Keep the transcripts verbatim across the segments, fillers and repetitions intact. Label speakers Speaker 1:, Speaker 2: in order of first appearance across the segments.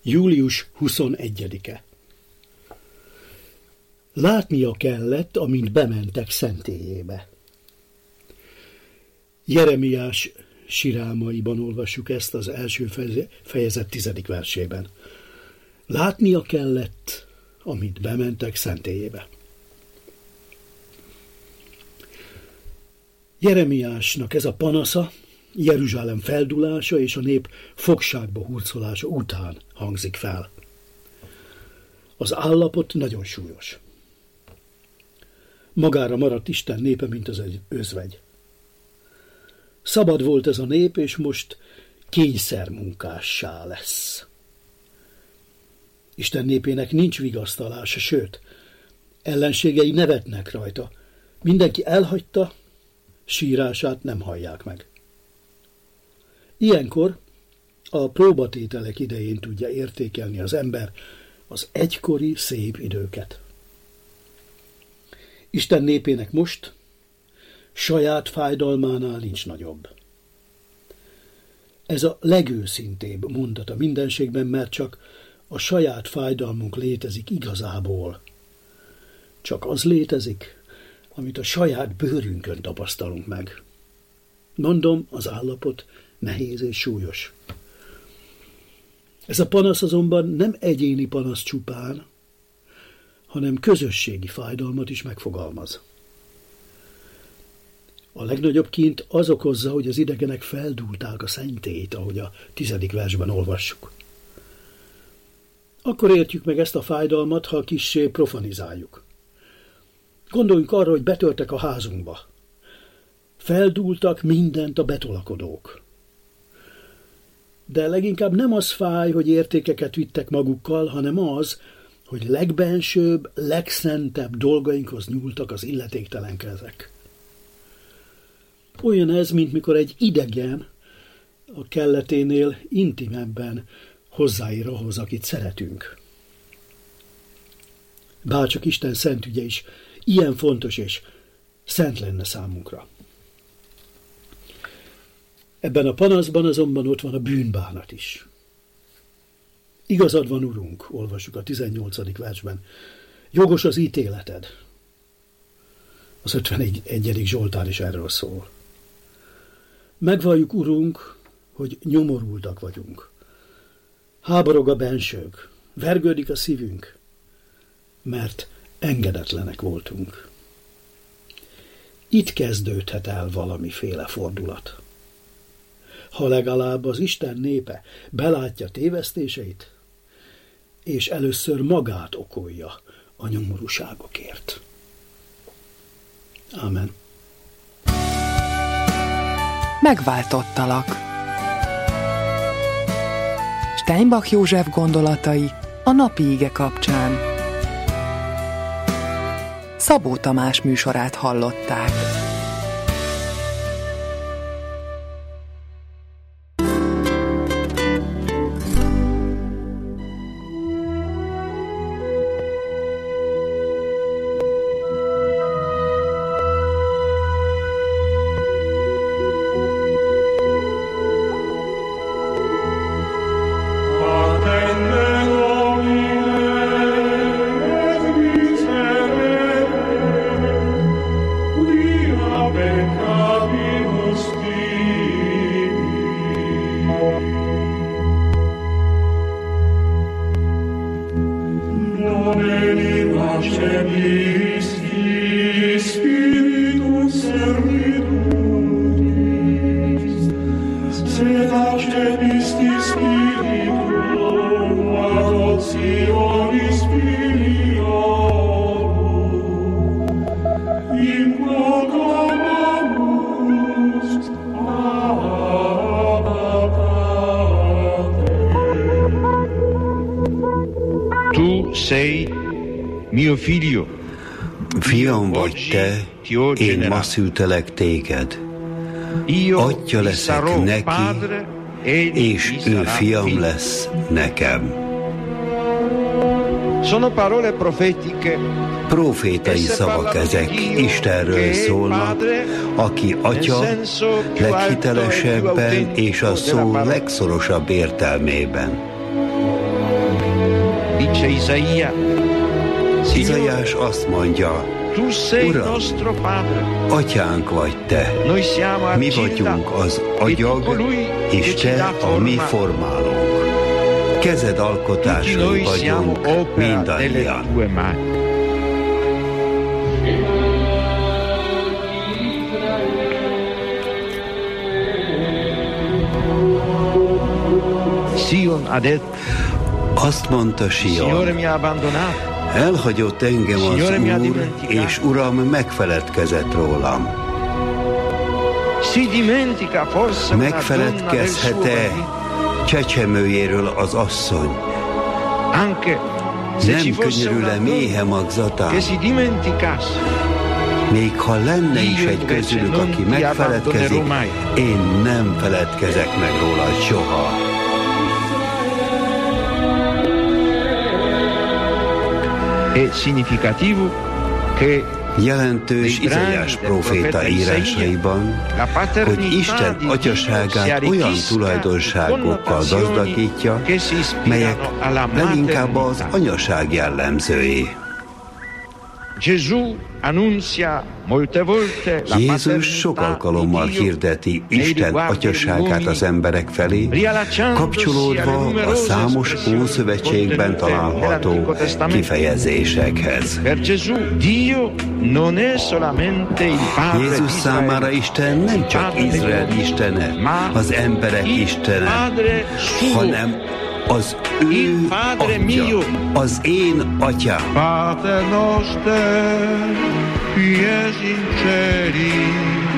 Speaker 1: július huszonegyedike. Látnia kellett, amint bementek szentélyébe. Jeremiás sirálmaiban olvassuk ezt az első fejezet tizedik versében. Látnia kellett, amint bementek szentélyébe. Jeremiásnak ez a panasza Jeruzsálem feldulása és a nép fogságba hurcolása után hangzik fel. Az állapot nagyon súlyos. Magára maradt Isten népe, mint az özvegy. Szabad volt ez a nép, és most kényszermunkássá lesz. Isten népének nincs vigasztalása, sőt, ellenségei nevetnek rajta. Mindenki elhagyta, sírását nem hallják meg. Ilyenkor a próbatételek idején tudja értékelni az ember az egykori szép időket. Isten népének most saját fájdalmánál nincs nagyobb. Ez a legőszintébb mondat a mindenségben, mert csak a saját fájdalmunk létezik igazából. Csak az létezik, amit a saját bőrünkön tapasztalunk meg. Mondom, az állapot nehéz és súlyos. Ez a panasz azonban nem egyéni panasz csupán, hanem közösségi fájdalmat is megfogalmaz. A legnagyobb kint az okozza, hogy az idegenek feldúlták a szentélyt, ahogy a tizedik versben olvassuk. Akkor értjük meg ezt a fájdalmat, ha kissé profanizáljuk. Gondoljunk arra, hogy betörtek a házunkba. Feldúltak mindent a betolakodók. De leginkább nem az fáj, hogy értékeket vittek magukkal, hanem az, hogy legbensőbb, legszentebb dolgainkhoz nyúltak az illetéktelen kezek. Olyan ez, mint mikor egy idegen a kelleténél intimebben hozzáér ahhoz, akit szeretünk. Bárcsak Isten szent ügye is ilyen fontos és szent lenne számunkra. Ebben a panaszban azonban ott van a bűnbánat is. Igazad van, Urunk, olvassuk a tizennyolcadik versben. Jogos az ítéleted. Az ötvenegyedik Zsoltár is erről szól. Megvalljuk, Urunk, hogy nyomorultak vagyunk. Háborog a bensőnk, vergődik a szívünk, mert engedetlenek voltunk. Itt kezdődhet el valamiféle fordulat. Ha legalább az Isten népe belátja tévesztéseit, és először magát okolja a nyomorúságokért. Ámen.
Speaker 2: Megváltottalak. Steinbach József gondolatai a napi ige kapcsán. Szabó Tamás műsorát hallották.
Speaker 3: Fiam vagy te, én ma szültelek téged. Atya leszek neki, és ő fiam lesz nekem. Profétai szavak ezek, Istenről szólnak, aki atya leghitelesebben és a szó legszorosabb értelmében.
Speaker 4: dice Isaia,
Speaker 3: Izaiás azt mondja, Uram, atyánk vagy te, mi vagyunk az agyag, és te a mi formálónk. Kezed alkotásai vagyunk mindannyian. Azt mondta Sion, elhagyott engem az Úr, és Uram megfeledkezett rólam. Megfeledkezhet-e csecsemőjéről az asszony? Nem könyörül-e méhe magzatán? Még ha lenne is egy közülük, aki megfeledkezik, én nem feledkezek meg róla soha. Jelentős Izaiás próféta írásaiban, hogy Isten atyaságát olyan tulajdonságokkal gazdagítja, melyek leginkább az anyaság jellemzői. Jézus sok alkalommal hirdeti Isten atyaságát az emberek felé, kapcsolódva a számos Ószövetségben található kifejezésekhez. Jézus számára Isten nem csak Izrael istene, az emberek istene, hanem az ő atya, az én atyám.
Speaker 5: Pater noster, qui es in celi,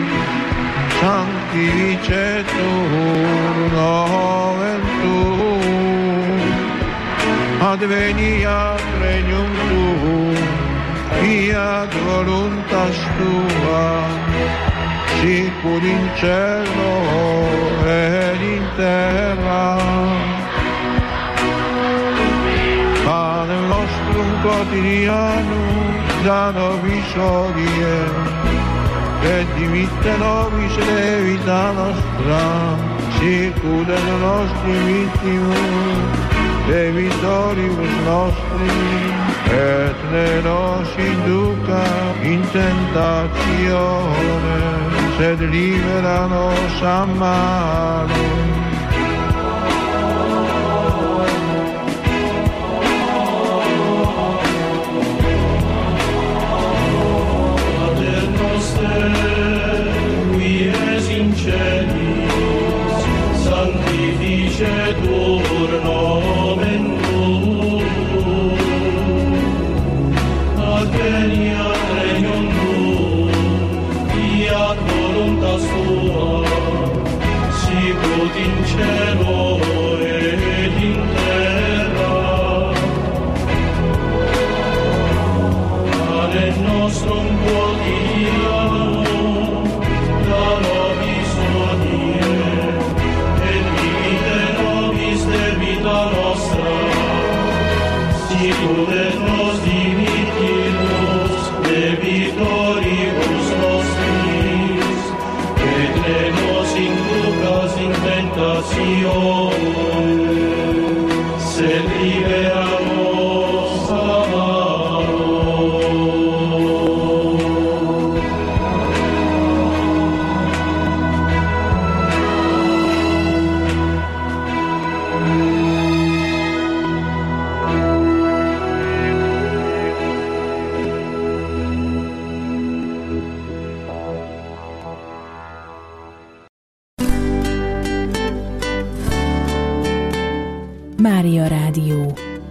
Speaker 5: sanctificetur nomen tuum, adveniat regnum tuum, fiat voluntas tua, sicur in cielo et in terra. Panem nostrum quotidianum da nobis hodie, et dimitte nobis debita nostra, sicut et nostri victimus debitoribus nostri, et ne nos induca in tentatione, sed libera nos a malo.
Speaker 6: Sanctificetur nomen tuum, adveniat regnum tuum, fiat voluntas tua, sicut in cielo et in terra. Panem nostrum quotidianum da nobis hodie, debita nostra, sicut et nos dimittimus debitoribus nostris, et ne nos inducas in tentatione, sed libera nos a malo.
Speaker 7: Mária Rádió.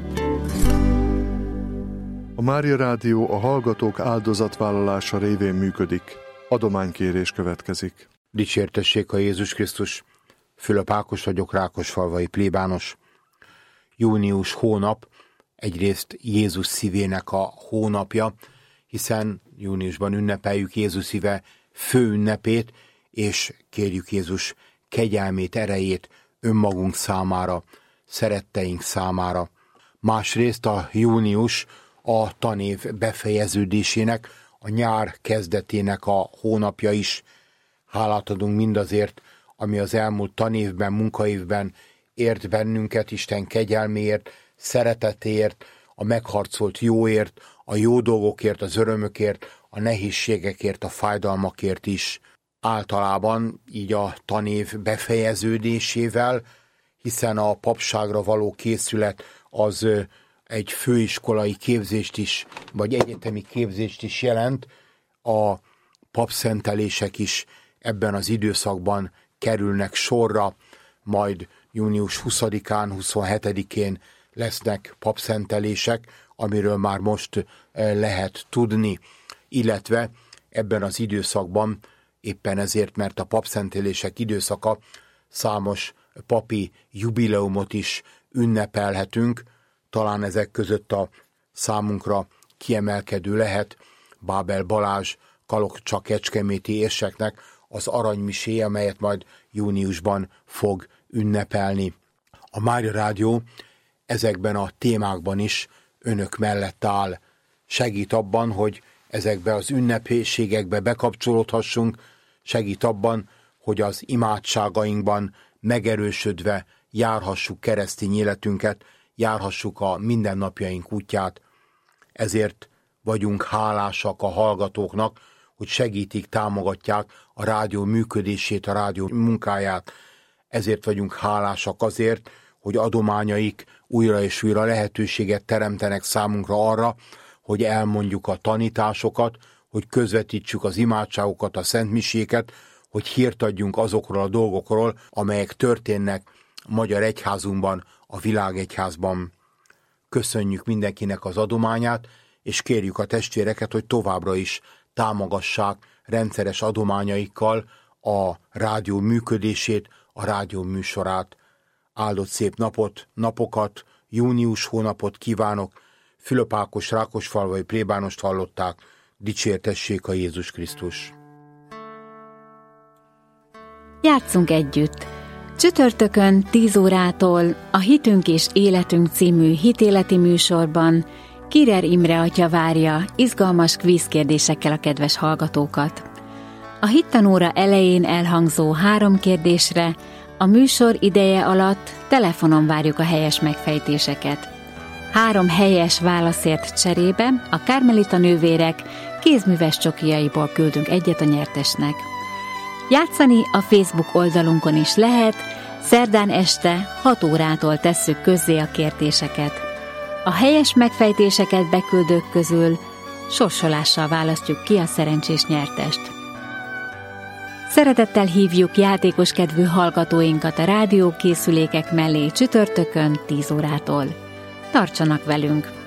Speaker 8: A Mária Rádió a hallgatók áldozatvállalása révén működik. Adománykérés következik.
Speaker 9: Dicsértessék a Jézus Krisztus! Fülöp Ákos vagyok, Rákosfalvai plébános. Június hónap egyrészt Jézus szívének a hónapja, hiszen júniusban ünnepeljük Jézus szíve főünnepét, és kérjük Jézus kegyelmét, erejét önmagunk számára, szeretteink számára. Másrészt a június a tanév befejeződésének, a nyár kezdetének a hónapja is. Hálát adunk mindazért, ami az elmúlt tanévben, munkaévben ért bennünket, Isten kegyelméért, szeretetért, a megharcolt jóért, a jó dolgokért, az örömökért, a nehézségekért, a fájdalmakért is. Általában így a tanév befejeződésével, hiszen a papságra való készület az egy főiskolai képzést is, vagy egyetemi képzést is jelent, a papszentelések is ebben az időszakban kerülnek sorra, majd június huszadikán, huszonhetedikén lesznek papszentelések, amiről már most lehet tudni, illetve ebben az időszakban éppen ezért, mert a papszentelések időszaka, számos papi jubileumot is ünnepelhetünk, talán ezek között a számunkra kiemelkedő lehet Bábel Balázs Kalocsa-kecskeméti érseknek az aranymisé, amelyet majd júniusban fog ünnepelni. A Mária Rádió ezekben a témákban is önök mellett áll. Segít abban, hogy ezekbe az ünnepségekbe bekapcsolódhassunk, segít abban, hogy az imádságainkban megerősödve járhassuk keresztény életünket, járhassuk a mindennapjaink útját. Ezért vagyunk hálásak a hallgatóknak, hogy segítik, támogatják a rádió működését, a rádió munkáját. Ezért vagyunk hálásak azért, hogy adományaik újra és újra lehetőséget teremtenek számunkra arra, hogy elmondjuk a tanításokat, hogy közvetítsük az imádságokat, a szentmiséket, hogy hírt adjunk azokról a dolgokról, amelyek történnek a magyar egyházunkban, a világegyházban. Köszönjük mindenkinek az adományát, és kérjük a testvéreket, hogy továbbra is támogassák rendszeres adományaikkal a rádió működését, a rádió műsorát. Áldott szép napot, napokat, június hónapot kívánok. Fülöp Ákos rákosfalvai plébánost hallották. Dicsértessék a Jézus Krisztus!
Speaker 4: Játsszunk együtt! Csütörtökön tíz órától a Hitünk és Életünk című hitéleti műsorban Kirer Imre atya várja izgalmas kvízkérdésekkel a kedves hallgatókat. A hittanóra elején elhangzó három kérdésre a műsor ideje alatt telefonon várjuk a helyes megfejtéseket. Három helyes válaszért cserébe a Kármelita nővérek kézműves csokijaiból küldünk egyet a nyertesnek. Játszani a Facebook oldalunkon is lehet, szerdán este hat órától tesszük közzé a kérdéseket. A helyes megfejtéseket beküldők közül sorsolással választjuk ki a szerencsés nyertest. Szeretettel hívjuk játékos kedvű hallgatóinkat a rádiókészülékek mellé csütörtökön tíz órától. Tartsanak velünk!